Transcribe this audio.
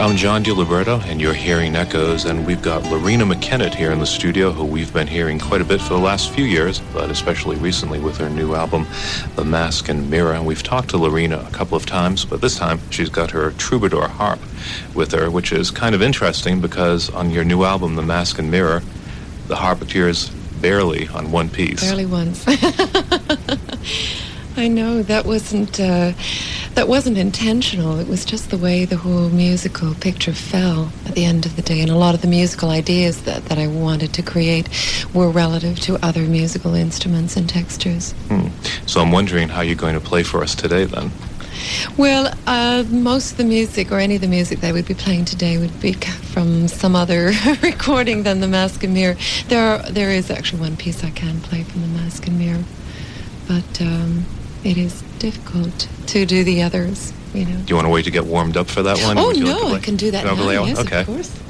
I'm John DiLiberto, and you're hearing Echoes, and we've got Loreena McKennitt here in the studio, who we've been hearing quite a bit for the last few years, but especially recently with her new album, The Mask and Mirror. And we've talked to Loreena a couple of times, but this time she's got her troubadour harp with her, which is kind of interesting because on your new album, The Mask and Mirror, the harp appears barely on one piece. Barely once. I know, that wasn't intentional. It was just the way the whole musical picture fell at the end of the day. And a lot of the musical ideas that I wanted to create were relative to other musical instruments and textures. So I'm wondering how you're going to play for us today, then. Well, most of the music, or any of the music that I would be playing today, would be from some other recording than The Mask and Mirror. There is actually one piece I can play from The Mask and Mirror, but it is difficult to do the others, you know. Do you want to wait to get warmed up for that one? Oh, no, I can do that now, yes, okay. Of course.